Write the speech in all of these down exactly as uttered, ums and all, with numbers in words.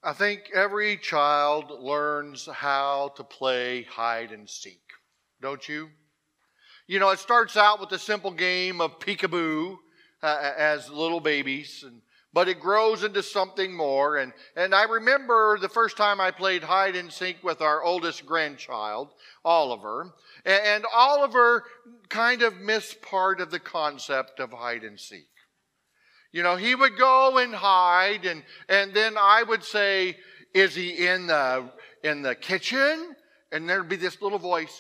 I think every child learns how to play hide and seek, don't you? You know, it starts out with a simple game of peekaboo uh, as little babies, and, but it grows into something more. And, and I remember the first time I played hide and seek with our oldest grandchild, Oliver. And, and Oliver kind of missed part of the concept of hide and seek. You know, he would go and hide, and, and then I would say, is he in the, in the kitchen? And there'd be this little voice,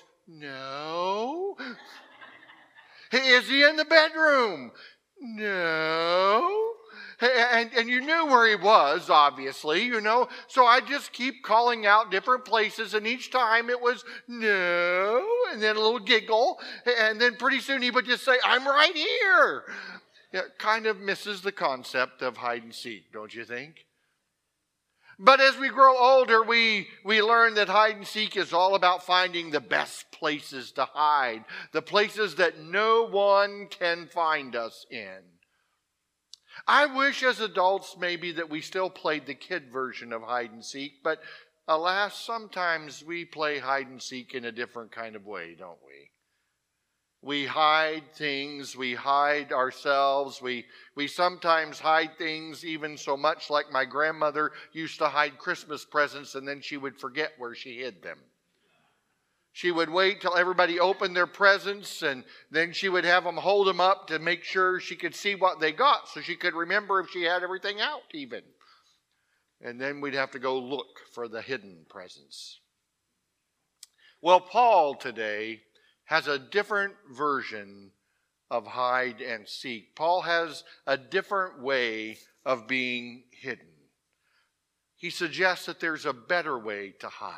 no. Is he in the bedroom? No. And, and you knew where he was, obviously, you know. So I just keep calling out different places, and each time it was no, and then a little giggle, and then pretty soon he would just say, I'm right here. It kind of misses the concept of hide and seek, don't you think? But as we grow older, we, we learn that hide and seek is all about finding the best places to hide, the places that no one can find us in. I wish as adults maybe that we still played the kid version of hide and seek, but alas, sometimes we play hide and seek in a different kind of way, don't we? We hide things, we hide ourselves, we, we sometimes hide things even so much like my grandmother used to hide Christmas presents and then she would forget where she hid them. She would wait till everybody opened their presents and then she would have them hold them up to make sure she could see what they got so she could remember if she had everything out even. And then we'd have to go look for the hidden presents. Well, Paul today has a different version of hide and seek. Paul has a different way of being hidden. He suggests that there's a better way to hide.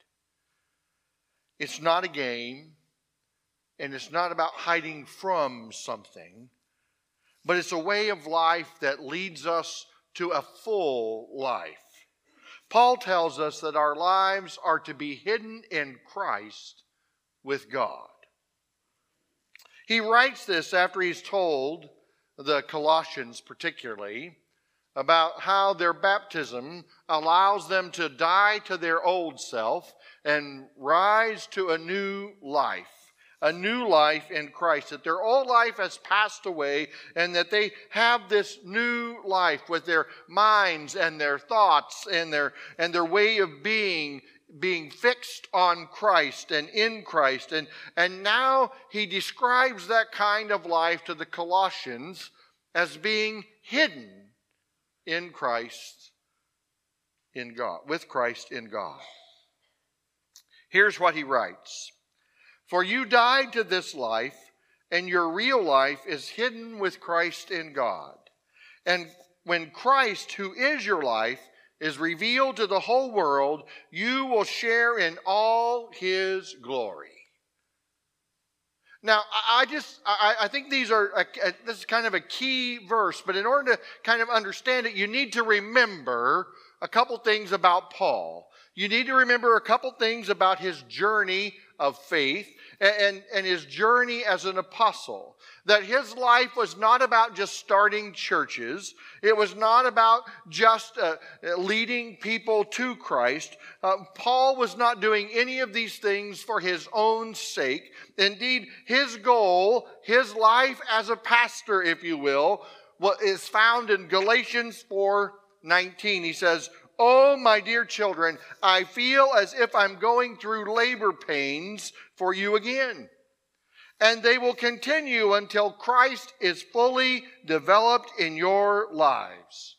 It's not a game, and it's not about hiding from something, but it's a way of life that leads us to a full life. Paul tells us that our lives are to be hidden in Christ with God. He writes this after he's told the Colossians particularly about how their baptism allows them to die to their old self and rise to a new life, a new life in Christ, that their old life has passed away and that they have this new life with their minds and their thoughts and their, and their way of being being fixed on Christ and in Christ. And, and now he describes that kind of life to the Colossians as being hidden in Christ, in God, with Christ in God. Here's what he writes. For you died to this life, and your real life is hidden with Christ in God. And when Christ, who is your life, is revealed to the whole world, you will share in all his glory. Now, I just, I, I think these are, a, a, this is kind of a key verse, but in order to kind of understand it, you need to remember a couple things about Paul. You need to remember a couple things about his journey of faith and, and his journey as an apostle. That his life was not about just starting churches. It was not about just uh, leading people to Christ. Uh, Paul was not doing any of these things for his own sake. Indeed, his goal, his life as a pastor, if you will, is found in Galatians four nineteen. He says, oh, my dear children, I feel as if I'm going through labor pains for you again. And they will continue until Christ is fully developed in your lives.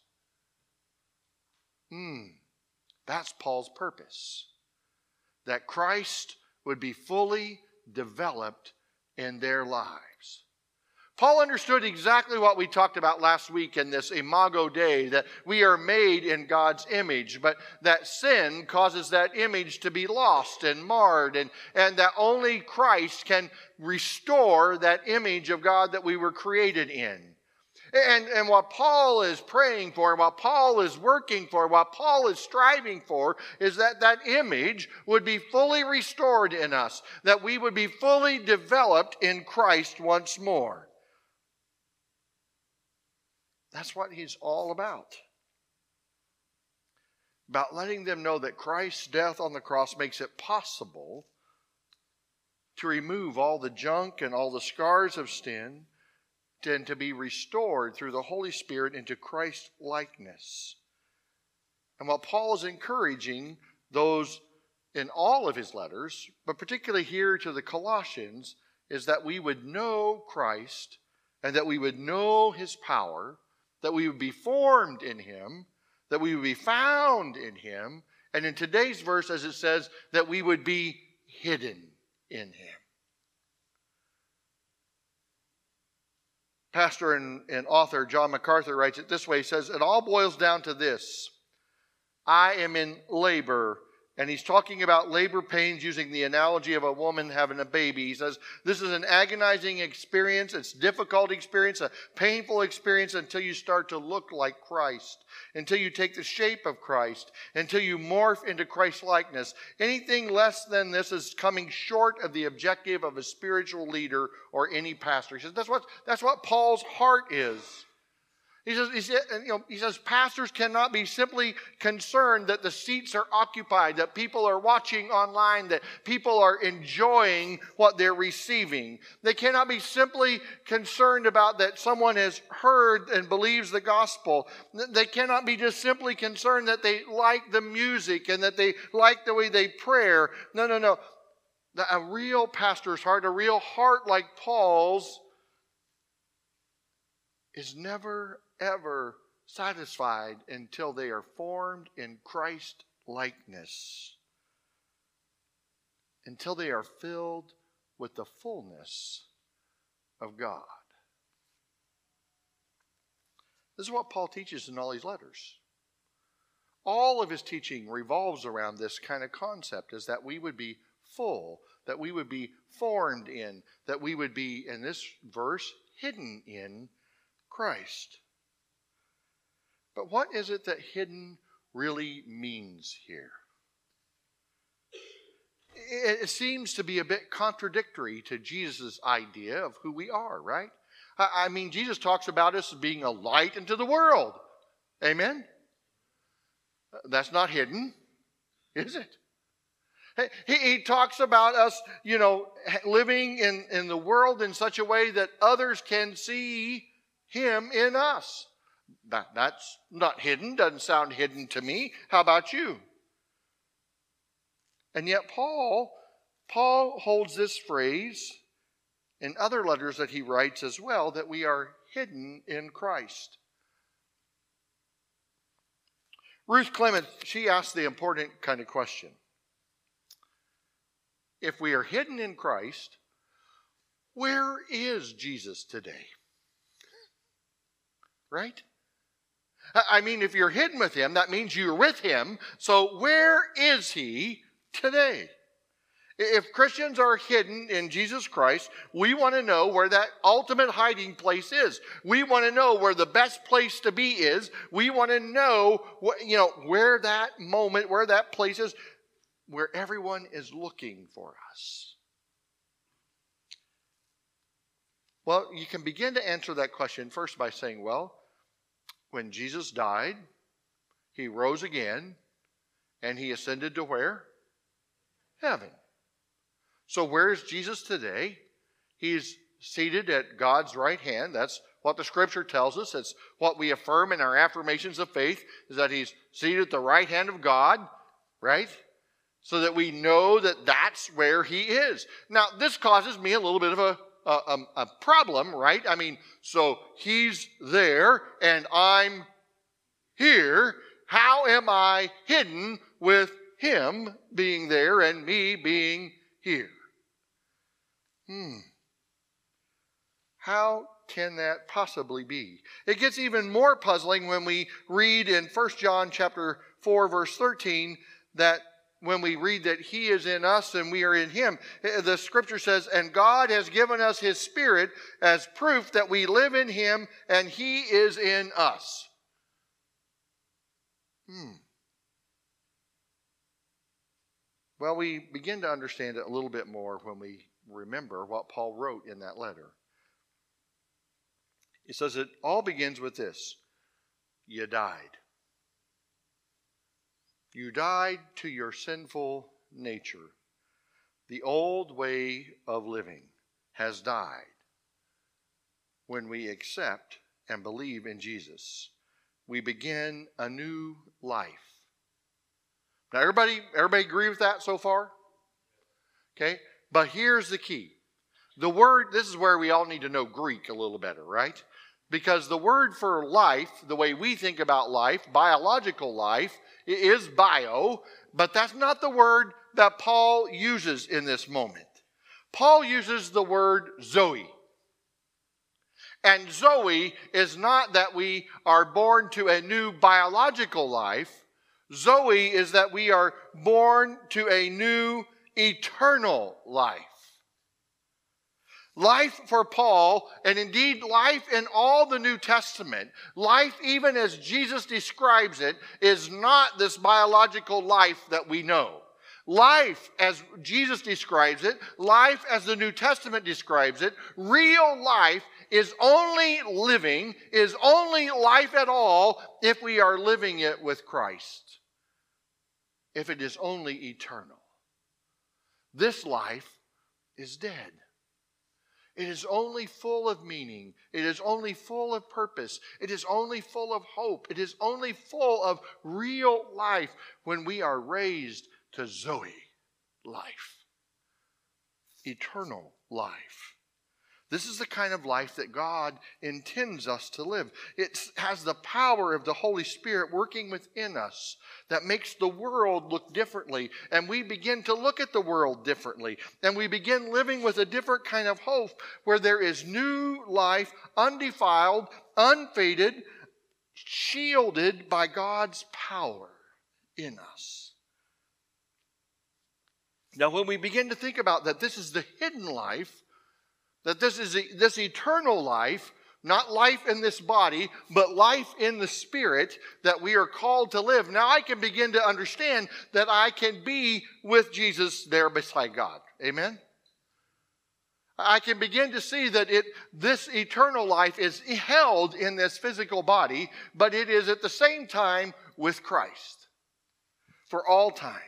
Hmm, that's Paul's purpose. That Christ would be fully developed in their lives. Paul understood exactly what we talked about last week in this Imago Dei, that we are made in God's image, but that sin causes that image to be lost and marred, and, and that only Christ can restore that image of God that we were created in. And, and what Paul is praying for, and what Paul is working for, what Paul is striving for, is that that image would be fully restored in us, that we would be fully developed in Christ once more. That's what he's all about. about letting them know that Christ's death on the cross makes it possible to remove all the junk and all the scars of sin and to be restored through the Holy Spirit into Christ likeness. And what Paul is encouraging those in all of his letters, but particularly here to the Colossians, is that we would know Christ and that we would know his power, that we would be formed in him, that we would be found in him, and in today's verse, as it says, that we would be hidden in him. Pastor and, and author John MacArthur writes it this way. He says, it all boils down to this. I am in labor. And he's talking about labor pains using the analogy of a woman having a baby. He says, this is an agonizing experience. It's a difficult experience, a painful experience until you start to look like Christ, until you take the shape of Christ, until you morph into Christ likeness. Anything less than this is coming short of the objective of a spiritual leader or any pastor. He says, that's what, that's what Paul's heart is. He says, he, says, you know, he says, pastors cannot be simply concerned that the seats are occupied, that people are watching online, that people are enjoying what they're receiving. They cannot be simply concerned about that someone has heard and believes the gospel. They cannot be just simply concerned that they like the music and that they like the way they pray. No, no, no. A real pastor's heart, a real heart like Paul's, is never ever satisfied until they are formed in Christ likeness, until they are filled with the fullness of God. This is what Paul teaches in all his letters. All of his teaching revolves around this kind of concept, is that we would be full, that we would be formed in, that we would be, in this verse, hidden in Christ. But what is it that hidden really means here? It seems to be a bit contradictory to Jesus' idea of who we are, right? I mean, Jesus talks about us as being a light into the world. Amen? That's not hidden, is it? He, he talks about us, you know, living in, in the world in such a way that others can see him in us. That, that's not hidden, doesn't sound hidden to me. How about you? And yet Paul, Paul holds this phrase in other letters that he writes as well, that we are hidden in Christ. Ruth Clement, she asked the important kind of question. If we are hidden in Christ, where is Jesus today? Right? I mean, if you're hidden with him, that means you're with him. So where is he today? If Christians are hidden in Jesus Christ, we want to know where that ultimate hiding place is. We want to know where the best place to be is. We want to know, you know, where that moment, where that place is, where everyone is looking for us. Well, you can begin to answer that question first by saying, well, when Jesus died, he rose again, and he ascended to where? Heaven. So where is Jesus today? He's seated at God's right hand. That's what the Scripture tells us. It's what we affirm in our affirmations of faith, is that he's seated at the right hand of God, right? So that we know that that's where he is. Now, this causes me a little bit of a A, a problem, right? I mean, so he's there and I'm here. How am I hidden with him being there and me being here? Hmm. How can that possibly be? It gets even more puzzling when we read in First John chapter four, verse thirteen, that when we read that he is in us and we are in him, the scripture says, and God has given us his Spirit as proof that we live in him and he is in us. Hmm. Well, we begin to understand it a little bit more when we remember what Paul wrote in that letter. It says it all begins with this: you died. You died to your sinful nature. The old way of living has died when we accept and believe in Jesus. We begin a new life. Now, everybody, everybody agree with that so far? Okay, but here's the key. The word, this is where we all need to know Greek a little better, right? Because the word for life, the way we think about life, biological life, is bio, but that's not the word that Paul uses in this moment. Paul uses the word Zoe. And Zoe is not that we are born to a new biological life. Zoe is that we are born to a new eternal life. Life for Paul, and indeed life in all the New Testament, life even as Jesus describes it, is not this biological life that we know. Life as Jesus describes it, life as the New Testament describes it, real life is only living, is only life at all if we are living it with Christ. If it is only eternal. This life is dead. It is only full of meaning. It is only full of purpose. It is only full of hope. It is only full of real life when we are raised to Zoe life. Eternal life. This is the kind of life that God intends us to live. It has the power of the Holy Spirit working within us that makes the world look differently. And we begin to look at the world differently. And we begin living with a different kind of hope where there is new life, undefiled, unfaded, shielded by God's power in us. Now, when we begin to think about that this is the hidden life, that this is this eternal life, not life in this body, but life in the Spirit that we are called to live. Now I can begin to understand that I can be with Jesus there beside God. Amen? I can begin to see that it this eternal life is held in this physical body, but it is at the same time with Christ for all time.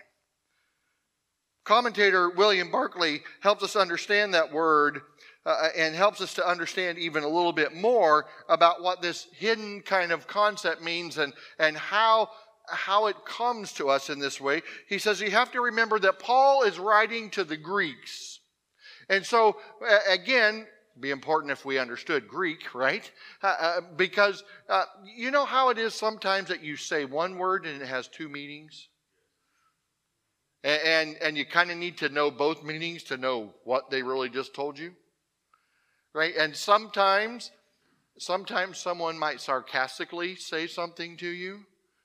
Commentator William Barclay helps us understand that word uh, and helps us to understand even a little bit more about what this hidden kind of concept means and, and how, how it comes to us in this way. He says you have to remember that Paul is writing to the Greeks. And so, uh, again, it'd be important if we understood Greek, right? Uh, uh, because uh, you know how it is sometimes that you say one word and it has two meanings? And, and, and you kind of need to know both meanings to know what they really just told you? Right? And sometimes, sometimes someone might sarcastically say something to you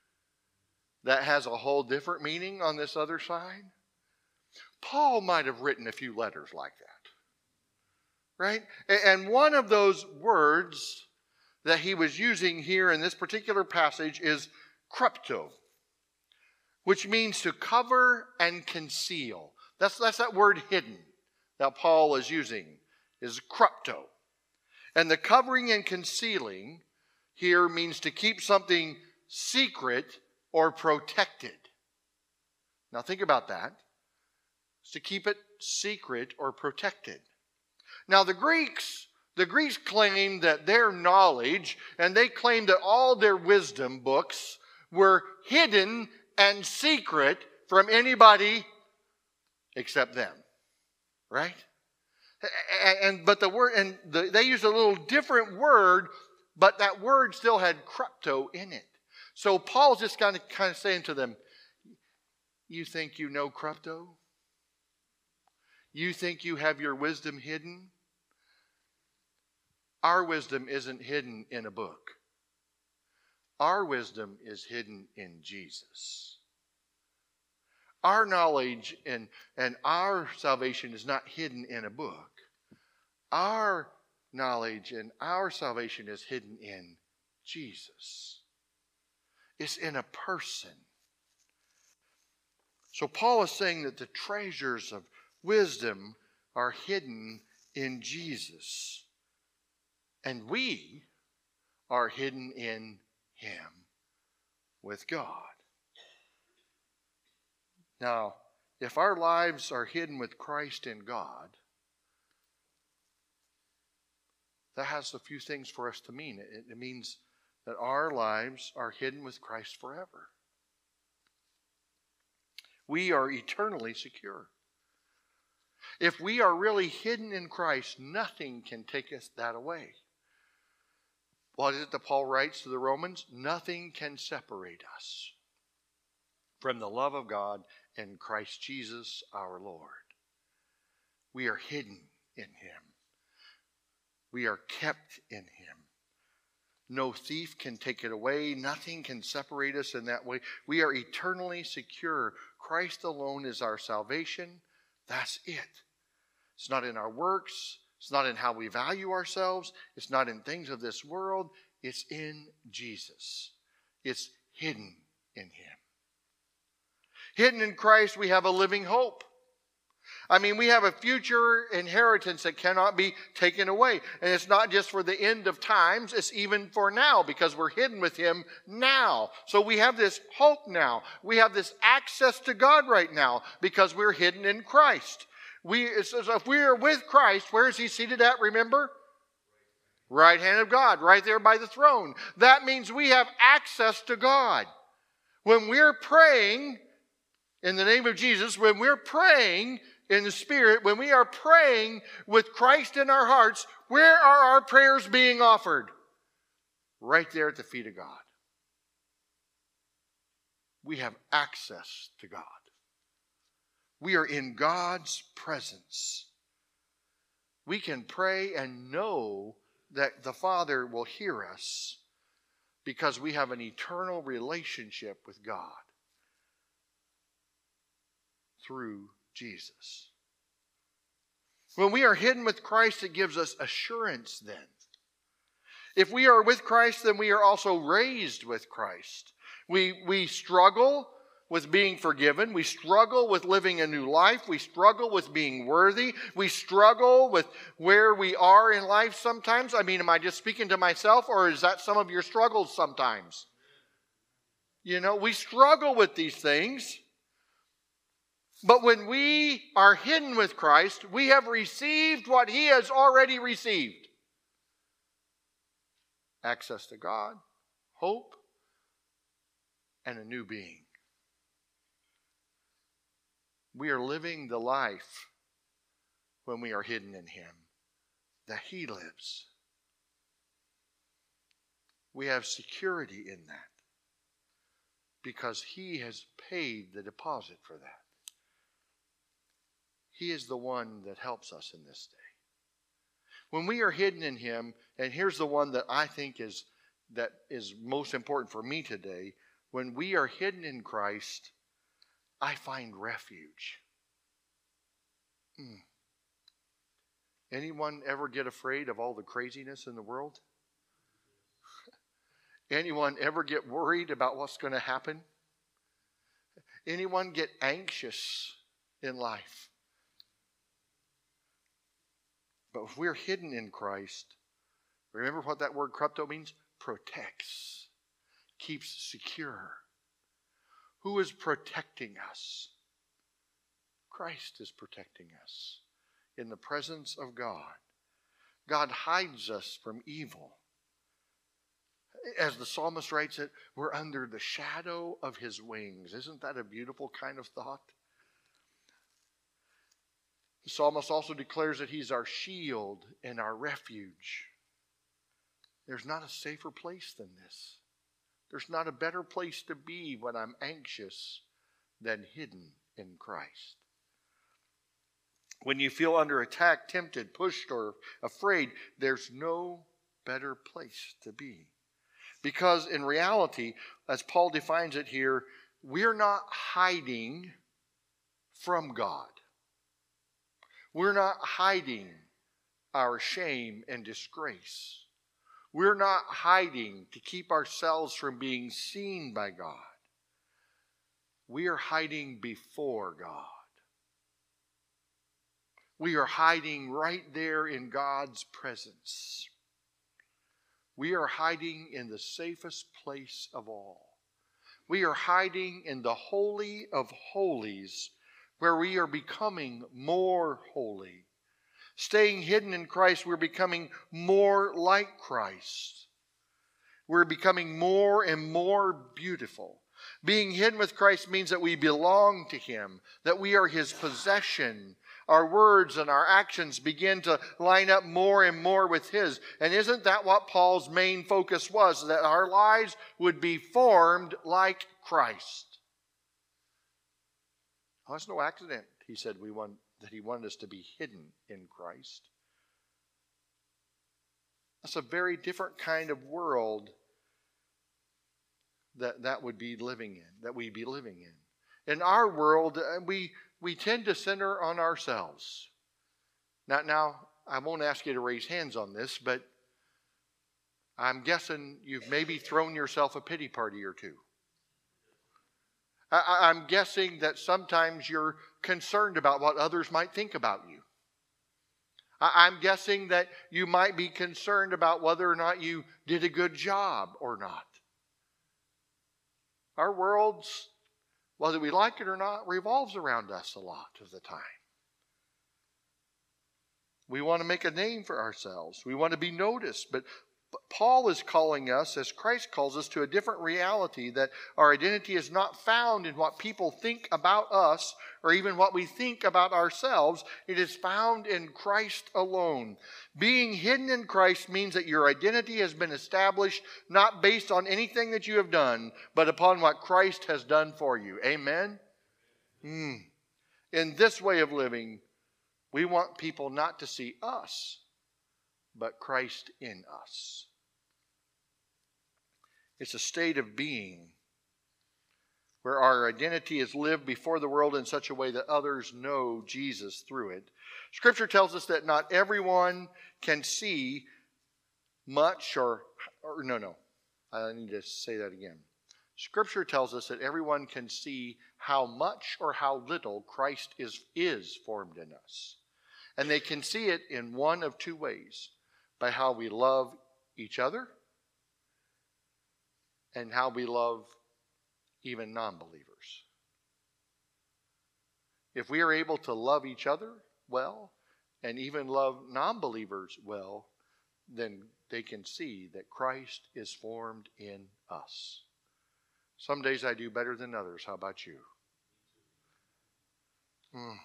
that has a whole different meaning on this other side. Paul might have written a few letters like that. Right? And one of those words that he was using here in this particular passage is krypto, which means to cover and conceal. That's, that's that word hidden that Paul is using, is krypto. And the covering and concealing here means to keep something secret or protected. Now think about that. It's to keep it secret or protected. Now the Greeks, the Greeks claimed that their knowledge, and they claimed that all their wisdom books were hidden and secret from anybody except them, right? And, and but the word, and the, they used a little different word, but that word still had krypto in it. So Paul's just kind of kind of saying to them, "You think you know krypto? You think you have your wisdom hidden? Our wisdom isn't hidden in a book. Our wisdom is hidden in Jesus. Our knowledge and, and our salvation is not hidden in a book. Our knowledge and our salvation is hidden in Jesus. It's in a person." So Paul is saying that the treasures of wisdom are hidden in Jesus. And we are hidden in Him with God. Now, if our lives are hidden with Christ in God, that has a few things for us to mean. It, it means that our lives are hidden with Christ forever. We are eternally secure. If we are really hidden in Christ, nothing can take us that away. What is it that Paul writes to the Romans? Nothing can separate us from the love of God in Christ Jesus our Lord. We are hidden in Him. We are kept in Him. No thief can take it away. Nothing can separate us in that way. We are eternally secure. Christ alone is our salvation. That's it. It's not in our works. It's not in how we value ourselves. It's not in things of this world. It's in Jesus. It's hidden in Him. Hidden in Christ, we have a living hope. I mean, we have a future inheritance that cannot be taken away. And it's not just for the end of times, it's even for now, because we're hidden with Him now. So we have this hope now. We have this access to God right now because we're hidden in Christ. We, it says if we are with Christ, where is He seated at, remember? Right hand of God, right there by the throne. That means we have access to God. When we're praying in the name of Jesus, when we're praying in the Spirit, when we are praying with Christ in our hearts, where are our prayers being offered? Right there at the feet of God. We have access to God. We are in God's presence. We can pray and know that the Father will hear us because we have an eternal relationship with God through Jesus. When we are hidden with Christ, it gives us assurance then. If we are with Christ, then we are also raised with Christ. We, we struggle with being forgiven. We struggle with living a new life. We struggle with being worthy. We struggle with where we are in life sometimes. I mean, am I just speaking to myself, or is that some of your struggles sometimes? You know, we struggle with these things. But when we are hidden with Christ, we have received what He has already received. Access to God, hope, and a new being. We are living the life when we are hidden in Him, that He lives. We have security in that because He has paid the deposit for that. He is the one that helps us in this day. When we are hidden in Him, and here's the one that I think is that is most important for me today, when we are hidden in Christ, I find refuge. Mm. Anyone ever get afraid of all the craziness in the world? Anyone ever get worried about what's going to happen? Anyone get anxious in life? But if we're hidden in Christ, remember what that word crypto means? Protects, keeps secure. Who is protecting us? Christ is protecting us in the presence of God. God hides us from evil. As the psalmist writes it, we're under the shadow of His wings. Isn't that a beautiful kind of thought? The psalmist also declares that He's our shield and our refuge. There's not a safer place than this. There's not a better place to be when I'm anxious than hidden in Christ. When you feel under attack, tempted, pushed, or afraid, there's no better place to be. Because in reality, as Paul defines it here, we're not hiding from God. We're not hiding our shame and disgrace. We're not hiding to keep ourselves from being seen by God. We are hiding before God. We are hiding right there in God's presence. We are hiding in the safest place of all. We are hiding in the Holy of Holies, where we are becoming more holy. Staying hidden in Christ, we're becoming more like Christ. We're becoming more and more beautiful. Being hidden with Christ means that we belong to Him, that we are His possession. Our words and our actions begin to line up more and more with His. And isn't that what Paul's main focus was? That our lives would be formed like Christ. Oh, it's no accident, he said, we want, that he wanted us to be hidden in Christ. That's a very different kind of world that that would be living in, that we'd be living in. In our world, we we tend to center on ourselves. Now, now, I won't ask you to raise hands on this, but I'm guessing you've maybe thrown yourself a pity party or two. I, I'm guessing that sometimes you're concerned about what others might think about you. I, I'm guessing that you might be concerned about whether or not you did a good job or not. Our world's, whether we like it or not, revolves around us a lot of the time. We want to make a name for ourselves. We want to be noticed. But Paul is calling us, as Christ calls us, to a different reality, that our identity is not found in what people think about us or even what we think about ourselves. It is found in Christ alone. Being hidden in Christ means that your identity has been established not based on anything that you have done, but upon what Christ has done for you. Amen? Mm. In this way of living, we want people not to see us, but Christ in us. It's a state of being where our identity is lived before the world in such a way that others know Jesus through it. Scripture tells us that not everyone can see much or, or no, no, I need to say that again. Scripture tells us that everyone can see how much or how little Christ is, is formed in us. And they can see it in one of two ways: by how we love each other and how we love even non-believers. If we are able to love each other well and even love non-believers well, then they can see that Christ is formed in us. Some days I do better than others. How about you? Mm.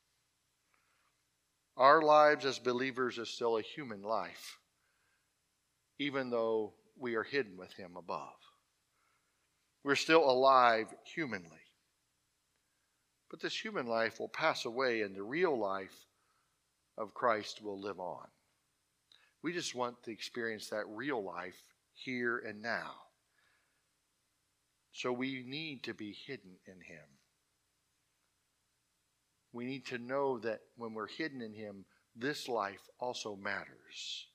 Our lives as believers is still a human life, even though we are hidden with Him above. We're still alive humanly. But this human life will pass away and the real life of Christ will live on. We just want to experience that real life here and now. So we need to be hidden in Him. We need to know that when we're hidden in Him, this life also matters.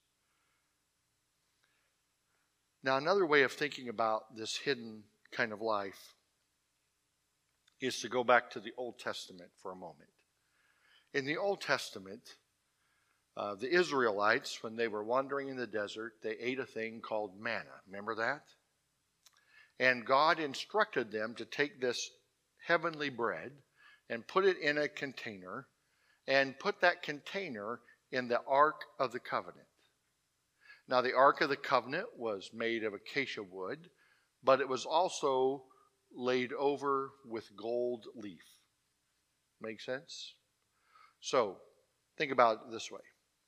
Now, another way of thinking about this hidden kind of life is to go back to the Old Testament for a moment. In the Old Testament, uh, the Israelites, when they were wandering in the desert, they ate a thing called manna. Remember that? And God instructed them to take this heavenly bread and put it in a container and put that container in the Ark of the Covenant. Now, the Ark of the Covenant was made of acacia wood, but it was also laid over with gold leaf. Make sense? So, think about it this way.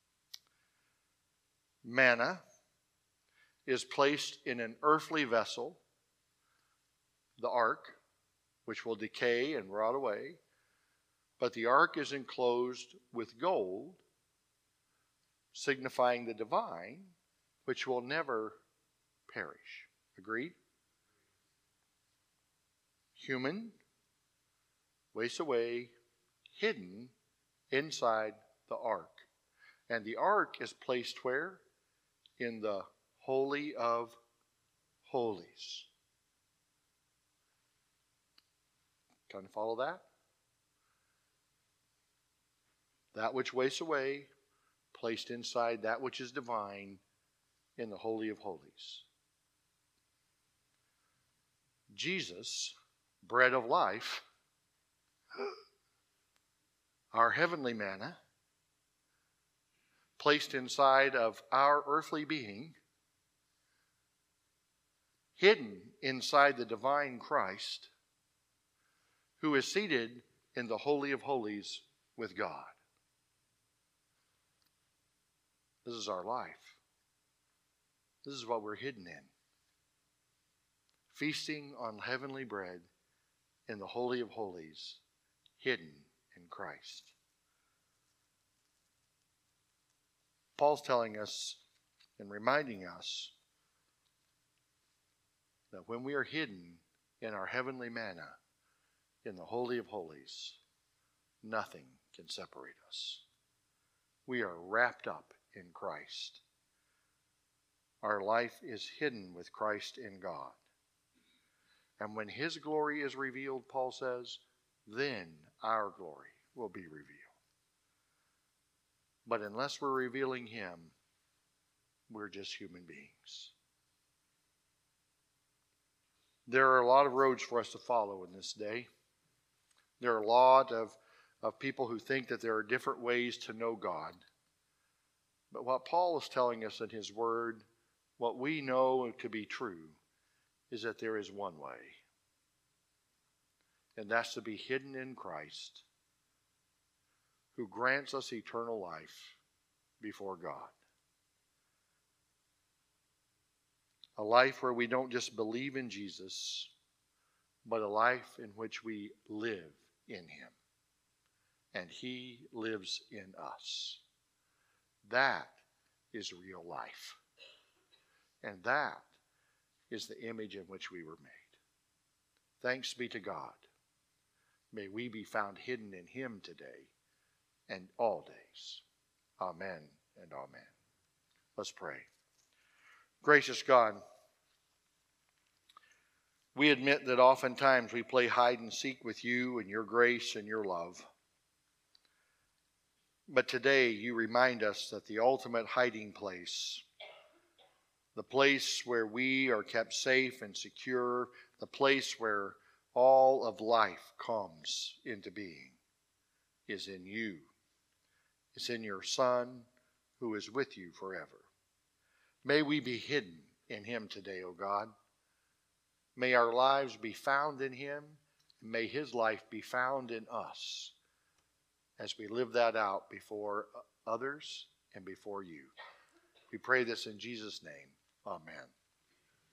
Manna is placed in an earthly vessel, the ark, which will decay and rot away, but the ark is enclosed with gold, signifying the divine, which will never perish. Agreed? Human, wastes away, hidden inside the ark. And the ark is placed where? In the Holy of Holies. Kind of follow that? That which wastes away, placed inside that which is divine in the Holy of Holies. Jesus, bread of life, our heavenly manna, placed inside of our earthly being, hidden inside the divine Christ, who is seated in the Holy of Holies with God. This is our life. This is what we're hidden in. Feasting on heavenly bread in the Holy of Holies, hidden in Christ. Paul's telling us and reminding us that when we are hidden in our heavenly manna, in the Holy of Holies, nothing can separate us. We are wrapped up in Christ. Our life is hidden with Christ in God. And when His glory is revealed, Paul says, then our glory will be revealed. But unless we're revealing Him, we're just human beings. There are a lot of roads for us to follow in this day. There are a lot of, of people who think that there are different ways to know God. But what Paul is telling us in his word, what we know to be true, is that there is one way. And that's to be hidden in Christ, who grants us eternal life before God. A life where we don't just believe in Jesus, but a life in which we live in Him. And He lives in us. That is real life. And that is the image in which we were made. Thanks be to God. May we be found hidden in Him today and all days. Amen and amen. Let's pray. Gracious God, we admit that oftentimes we play hide and seek with You and Your grace and Your love. But today you remind us that the ultimate hiding place, the place where we are kept safe and secure, the place where all of life comes into being, is in You. It's in Your Son, who is with You forever. May we be hidden in Him today, O God. May our lives be found in Him, and may His life be found in us as we live that out before others and before You. We pray this in Jesus' name. Amen.